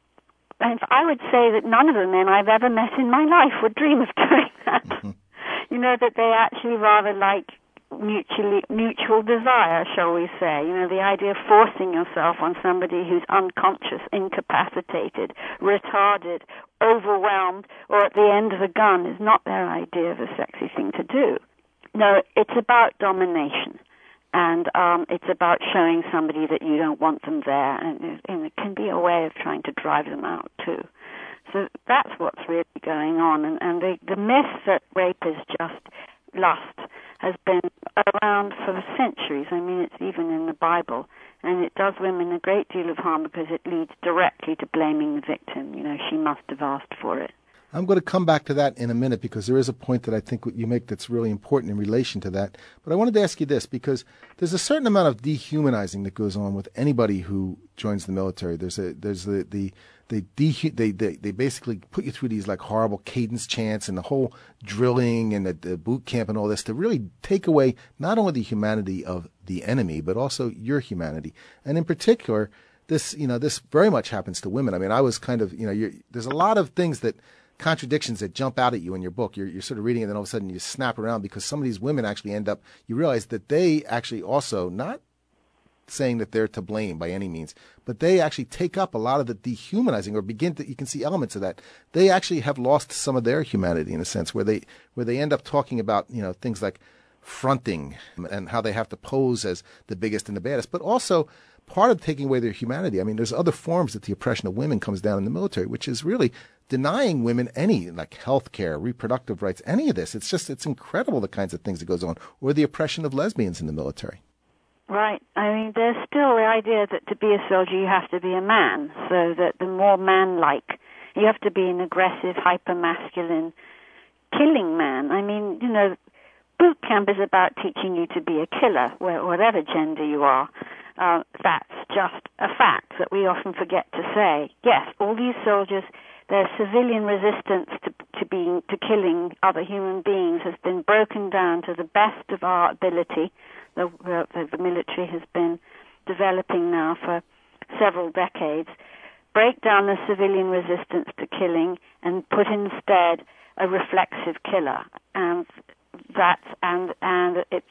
and I would say that none of the men I've ever met in my life would dream of doing that. Mm-hmm. You know, that they actually rather like mutually mutual desire, shall we say. You know, the idea of forcing yourself on somebody who's unconscious, incapacitated, retarded, overwhelmed, or at the end of the gun is not their idea of a sexy thing to do. No, it's about domination. And um, it's about showing somebody that you don't want them there, and, and it can be a way of trying to drive them out too. So that's what's really going on. And, and the, the myth that rape is just lust has been around for centuries. I mean, it's even in the Bible, and it does women a great deal of harm because it leads directly to blaming the victim. You know, she must have asked for it. I'm going to come back to that in a minute, because there is a point that I think you make that's really important in relation to that. But I wanted to ask you this, because there's a certain amount of dehumanizing that goes on with anybody who joins the military. There's a there's the the they de- they, they they basically put you through these like horrible cadence chants and the whole drilling and the, the boot camp and all this to really take away not only the humanity of the enemy but also your humanity. And in particular, this you know this very much happens to women. I mean, I was kind of you know you're, there's a lot of things that. Contradictions that jump out at you in your book. You're, you're sort of reading it, and then all of a sudden you snap around because some of these women actually end up, you realize that they actually also, not saying that they're to blame by any means, but they actually take up a lot of the dehumanizing, or begin to, you can see elements of that. They actually have lost some of their humanity in a sense, where they where they end up talking about, you know, things like fronting and how they have to pose as the biggest and the baddest, but also part of taking away their humanity. I mean, there's other forms that the oppression of women comes down in the military, which is really denying women any, like health care, reproductive rights, any of this. It's just, it's incredible the kinds of things that goes on. Or the oppression of lesbians in the military. Right. I mean, there's still the idea that to be a soldier you have to be a man, so that the more man-like, you have to be an aggressive, hyper-masculine, killing man. I mean, you know, boot camp is about teaching you to be a killer, whatever gender you are. Uh, that's just a fact that we often forget to say. Yes, all these soldiers, their civilian resistance to, to being to killing other human beings has been broken down to the best of our ability. The, the, the military has been developing now for several decades. Break down the civilian resistance to killing and put instead a reflexive killer, and that's and and it's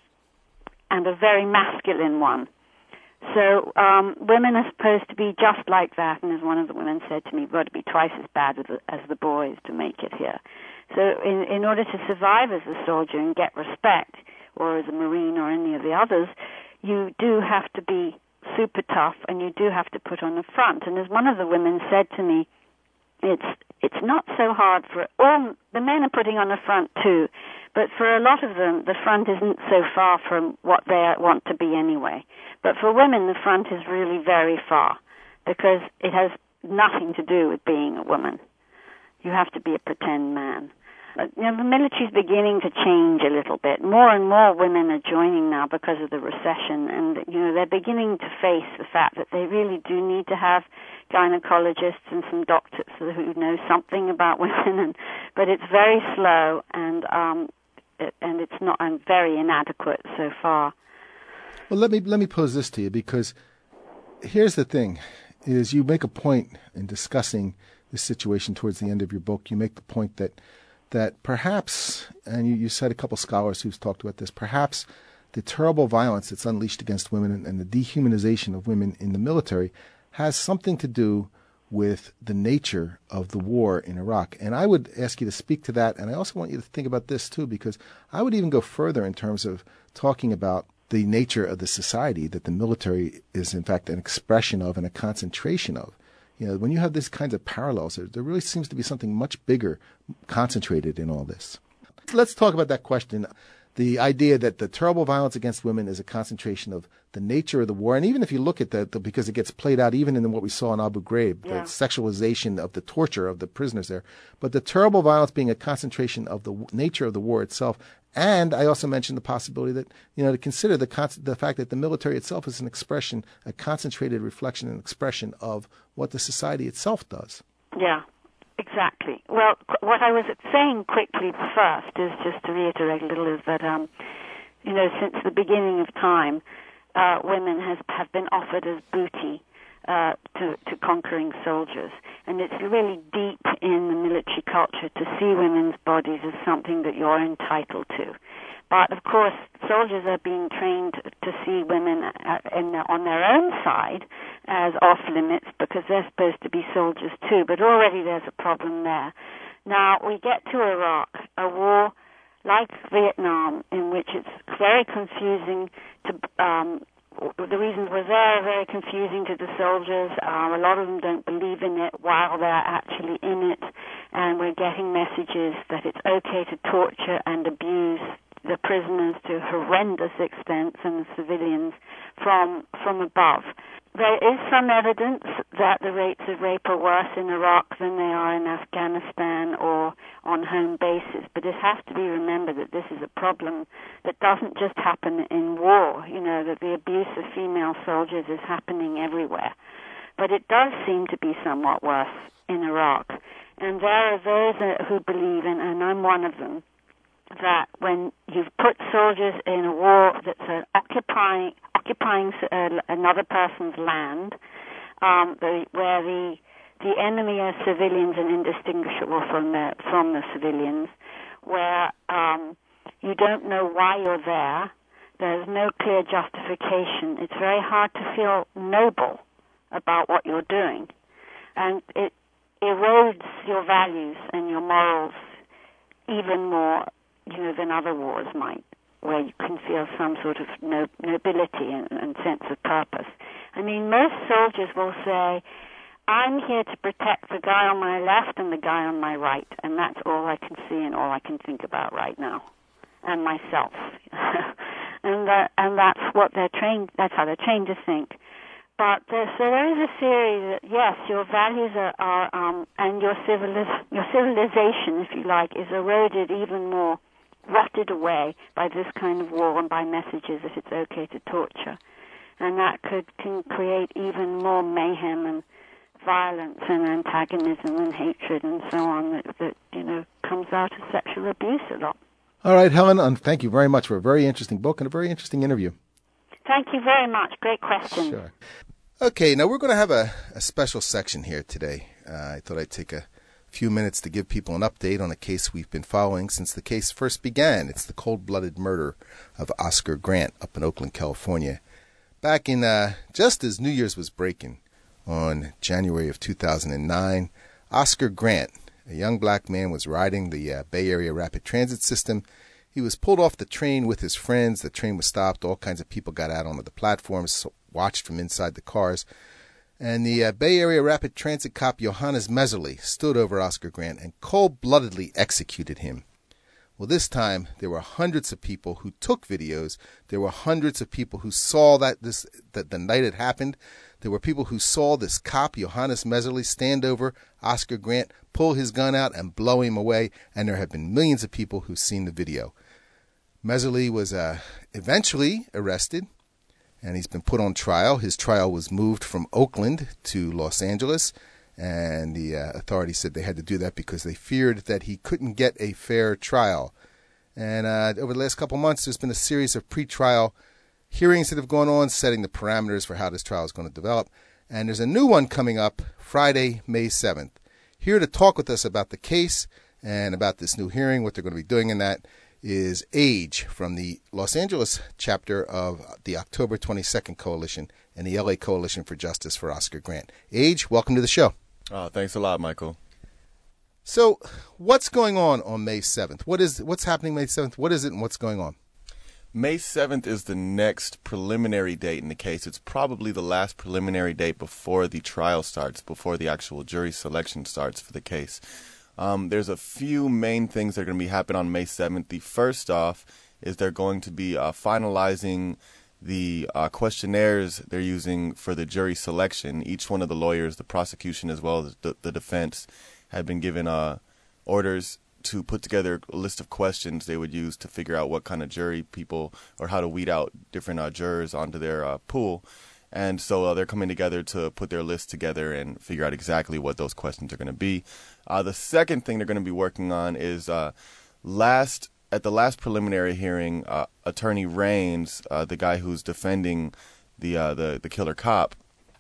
and a very masculine one. So um, women are supposed to be just like that, and as one of the women said to me, you've got to be twice as bad as the, as the boys to make it here. So in, in order to survive as a soldier and get respect, or as a Marine or any of the others, you do have to be super tough, and you do have to put on the front. And as one of the women said to me, it's it's not so hard for all the men are putting on the front too, but for a lot of them, the front isn't so far from what they want to be anyway. But for women, the front is really very far, because it has nothing to do with being a woman. You have to be a pretend man. But, you know, the military's beginning to change a little bit. More and more women are joining now because of the recession, and you know they're beginning to face the fact that they really do need to have gynecologists and some doctors who know something about women. And, but it's very slow, and um, it, and it's not and very inadequate so far. Well, let me let me pose this to you, because here's the thing: is you make a point in discussing this situation towards the end of your book. You make the point that. that perhaps, and you, you said a couple scholars who've talked about this, perhaps the terrible violence that's unleashed against women and, and the dehumanization of women in the military has something to do with the nature of the war in Iraq. And I would ask you to speak to that, and I also want you to think about this too, because I would even go further in terms of talking about the nature of the society that the military is in fact an expression of and a concentration of. You know, when you have these kinds of parallels, there, there really seems to be something much bigger concentrated in all this. Let's talk about that question, the idea that the terrible violence against women is a concentration of the nature of the war. And even if you look at that, because it gets played out even in what we saw in Abu Ghraib, yeah. the sexualization of the torture of the prisoners there, but the terrible violence being a concentration of the nature of the war itself And I also mentioned the possibility that, you know, to consider the con- the fact that the military itself is an expression, a concentrated reflection and expression of what the society itself does. Yeah, exactly. Well, qu- what I was saying quickly first is, just to reiterate a little, is that, um, you know, since the beginning of time, uh, women has, have been offered as booty uh, to, to conquering soldiers. And it's really deep in the military culture to see women's bodies as something that you're entitled to. But, of course, soldiers are being trained to see women uh, in the, on their own side as off-limits because they're supposed to be soldiers too. But already there's a problem there. Now, we get to Iraq, a war like Vietnam, in which it's very confusing to... Um, the reasons were very, very confusing to the soldiers. Uh, a lot of them don't believe in it while they're actually in it. And we're getting messages that it's okay to torture and abuse the prisoners to horrendous extents and the civilians from from above. There is some evidence that the rates of rape are worse in Iraq than they are in Afghanistan or on home bases, but it has to be remembered that this is a problem that doesn't just happen in war, you know, that the abuse of female soldiers is happening everywhere. But it does seem to be somewhat worse in Iraq. And there are those who believe, and, and I'm one of them, that when you've put soldiers in a war that's an occupying occupying uh, another person's land, um, the, where the the enemy are civilians and indistinguishable from the from the civilians, where um, you don't know why you're there, there's no clear justification. It's very hard to feel noble about what you're doing, and it erodes your values and your morals even more, you know, than other wars might, where you can feel some sort of no, nobility and, and sense of purpose. I mean, most soldiers will say, I'm here to protect the guy on my left and the guy on my right, and that's all I can see and all I can think about right now, and myself. and that, and that's what they're trained, that's how they're trained to think. But there, so there is a theory that, yes, your values are, are um, and your, civilis- your civilization, if you like, is eroded even more, rotted away by this kind of war and by messages that it's okay to torture. And that could can create even more mayhem and violence and antagonism and hatred and so on that, that you know, comes out of sexual abuse a lot. All right, Helen, um, thank you very much for a very interesting book and a very interesting interview. Thank you very much. Great question. Sure. Okay, now we're going to have a, a special section here today. Uh, I thought I'd take a few minutes to give people an update on a case we've been following since the case first began. It's the cold-blooded murder of Oscar Grant up in Oakland, California. Back in, uh, just as New Year's was breaking on January of two thousand nine, Oscar Grant, a young black man, was riding the uh, Bay Area Rapid Transit System. He was pulled off the train with his friends. The train was stopped. All kinds of people got out onto the platforms, watched from inside the cars. And the uh, Bay Area Rapid Transit cop Johannes Mezerly stood over Oscar Grant and cold-bloodedly executed him. Well, this time, there were hundreds of people who took videos. There were hundreds of people who saw that this that the night it happened. There were people who saw this cop, Johannes Mezerly, stand over Oscar Grant, pull his gun out, and blow him away. And there have been millions of people who've seen the video. Mezerly was uh, eventually arrested, and he's been put on trial. His trial was moved from Oakland to Los Angeles, and the uh, authorities said they had to do that because they feared that he couldn't get a fair trial. And uh, over the last couple months, there's been a series of pretrial hearings that have gone on, setting the parameters for how this trial is going to develop. And there's a new one coming up Friday, May seventh. Here to talk with us about the case and about this new hearing, what they're going to be doing in that, is Age from the Los Angeles chapter of the October twenty-second Coalition and the L A Coalition for Justice for Oscar Grant. Age, welcome to the show. Oh, thanks a lot, Michael. So, what's going on on May seventh? What is what's happening May seventh? What is it and what's going on? May seventh is the next preliminary date in the case. It's probably the last preliminary date before the trial starts, before the actual jury selection starts for the case. Um, there's a few main things that are going to be happening on May seventh. The first off is they're going to be uh, finalizing the uh, questionnaires they're using for the jury selection. Each one of the lawyers, the prosecution as well as the, the defense, had been given uh, orders to put together a list of questions they would use to figure out what kind of jury people, or how to weed out different uh, jurors onto their uh, pool. And so uh, they're coming together to put their list together and figure out exactly what those questions are going to be. Uh, the second thing they're going to be working on is uh, last at the last preliminary hearing, uh, Attorney Raines, uh, the guy who's defending the, uh, the the killer cop,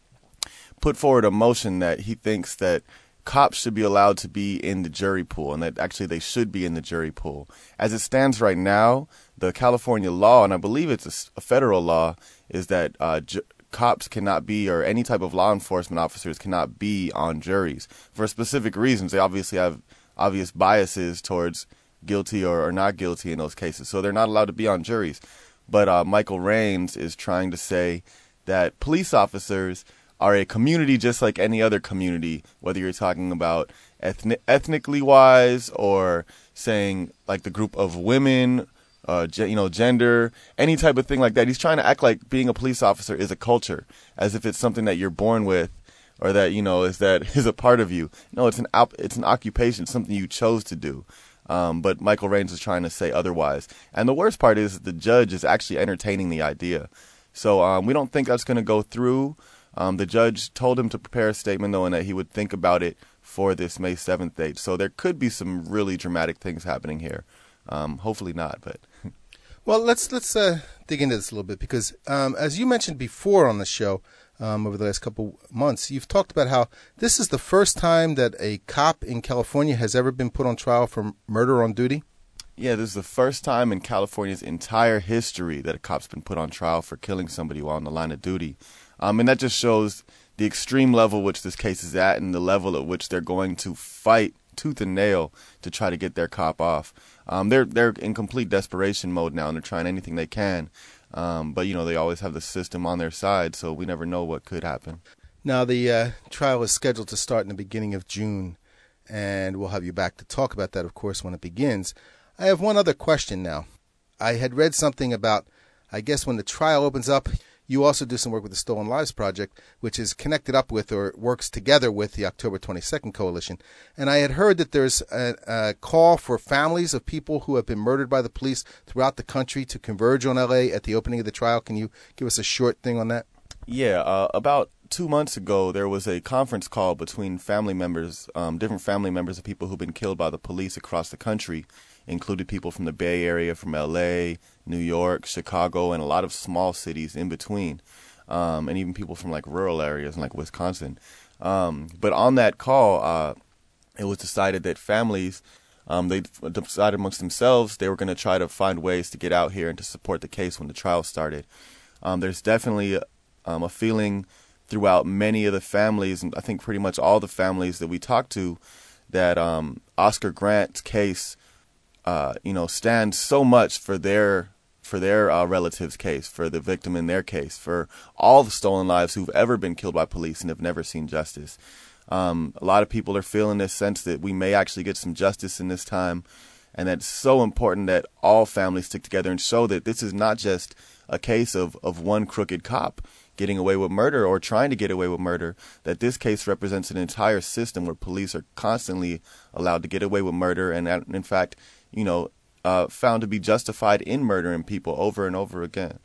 put forward a motion that he thinks that cops should be allowed to be in the jury pool, and that actually they should be in the jury pool. As it stands right now, the California law, and I believe it's a, a federal law, is that uh, ju- cops cannot be, or any type of law enforcement officers cannot be on juries for specific reasons. They obviously have obvious biases towards guilty or, or not guilty in those cases, so they're not allowed to be on juries. But uh, Michael Raines is trying to say that police officers are a community just like any other community, whether you're talking about ethnic, ethnically wise, or saying like the group of women, uh, ge- you know, gender, any type of thing like that. He's trying to act like being a police officer is a culture, as if it's something that you're born with, or that, you know, is that is a part of you. No, it's an op- it's an occupation, something you chose to do. Um, but Michael Raines is trying to say otherwise. And the worst part is that the judge is actually entertaining the idea. So um, we don't think that's going to go through. Um, the judge told him to prepare a statement, though, and that he would think about it for this May seventh date. So there could be some really dramatic things happening here. Um, hopefully not, but... Well, let's let's uh, dig into this a little bit, because um, as you mentioned before on the show, um, over the last couple months, you've talked about how this is the first time that a cop in California has ever been put on trial for murder on duty. Yeah, this is the first time in California's entire history that a cop's been put on trial for killing somebody while on the line of duty. Um, and that just shows the extreme level which this case is at, and the level at which they're going to fight tooth and nail to try to get their cop off. Um, they're they're in complete desperation mode now, and they're trying anything they can. Um, but, you know, they always have the system on their side, so we never know what could happen. Now, the uh, trial is scheduled to start in the beginning of June, and we'll have you back to talk about that, of course, when it begins. I have one other question now. I had read something about, I guess when the trial opens up, you also do some work with the Stolen Lives Project, which is connected up with or works together with the October twenty-second Coalition. And I had heard that there's a, a call for families of people who have been murdered by the police throughout the country to converge on L A at the opening of the trial. Can you give us a short thing on that? Yeah, uh, about two months ago, there was a conference call between family members, um, different family members of people who've been killed by the police across the country. Included people from the Bay Area, from L A, New York, Chicago, and a lot of small cities in between, um, and even people from like rural areas like Wisconsin. Um, but on that call, uh, it was decided that families, um, they decided amongst themselves they were going to try to find ways to get out here and to support the case when the trial started. Um, there's definitely um, a feeling throughout many of the families, and I think pretty much all the families that we talked to, that um, Oscar Grant's case Uh, you know, stands so much for their for their uh, relatives' case, for the victim in their case, for all the stolen lives who've ever been killed by police and have never seen justice. Um, a lot of people are feeling this sense that we may actually get some justice in this time, and that it's so important that all families stick together and show that this is not just a case of, of one crooked cop getting away with murder or trying to get away with murder, that this case represents an entire system where police are constantly allowed to get away with murder and, in fact, you know, uh, found to be justified in murdering people over and over again.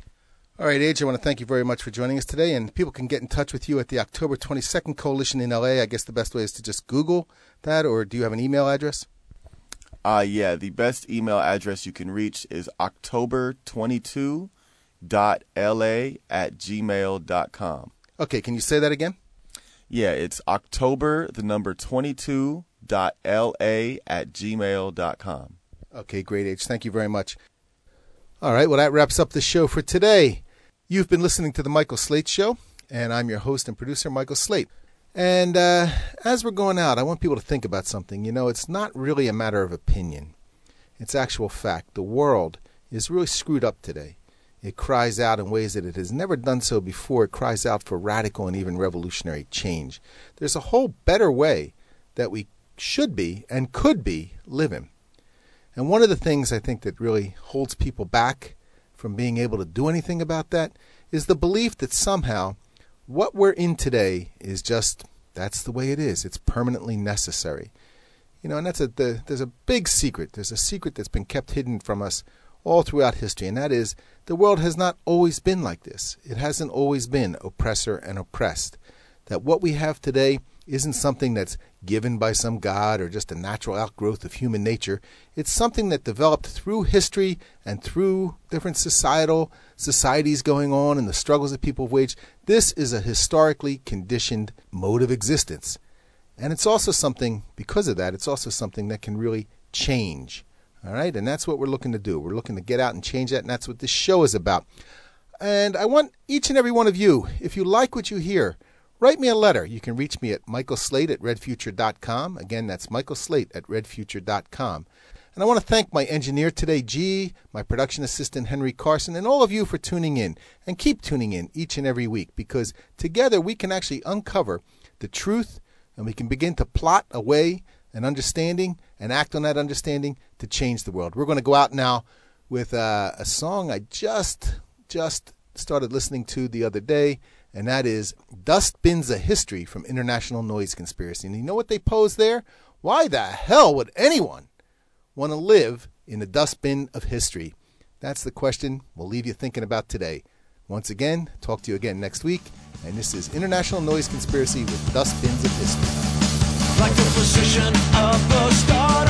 All right, Age, I want to thank you very much for joining us today. And people can get in touch with you at the October twenty-second Coalition in L A. I guess the best way is to just Google that, or do you have an email address? Uh, yeah, the best email address you can reach is october twenty-two dot l a at gmail dot com. Okay, can you say that again? Yeah, it's October, the number twenty-two, dot l a at gmail dot com. Okay, great, Age. Thank you very much. All right, well, that wraps up the show for today. You've been listening to The Michael Slate Show, and I'm your host and producer, Michael Slate. And uh, as we're going out, I want people to think about something. You know, it's not really a matter of opinion. It's actual fact. The world is really screwed up today. It cries out in ways that it has never done so before. It cries out for radical and even revolutionary change. There's a whole better way that we should be and could be living. And one of the things I think that really holds people back from being able to do anything about that is the belief that somehow what we're in today is just, that's the way it is. It's permanently necessary. You know, and that's a the, there's a big secret. There's a secret that's been kept hidden from us all throughout history, and that is the world has not always been like this. It hasn't always been oppressor and oppressed. That what we have today isn't something that's given by some god or just a natural outgrowth of human nature. It's something that developed through history and through different societal societies going on and the struggles that people have waged. This is a historically conditioned mode of existence. And it's also something, because of that, it's also something that can really change. All right? And that's what we're looking to do. We're looking to get out and change that, and that's what this show is about. And I want each and every one of you, if you like what you hear, write me a letter. You can reach me at michael slate at red future dot com. Again, that's michael slate at red future dot com. And I want to thank my engineer today, G, my production assistant, Henry Carson, and all of you for tuning in. And keep tuning in each and every week, because together we can actually uncover the truth, and we can begin to plot a way, an understanding, and act on that understanding to change the world. We're going to go out now with uh, a song I just, just started listening to the other day, and that is Dust Bins of History from International Noise Conspiracy. And you know what they pose there? Why the hell would anyone want to live in the dustbin of history? That's the question we'll leave you thinking about today. Once again, talk to you again next week. And this is International Noise Conspiracy with Dust Bins of History. Like the position of the star.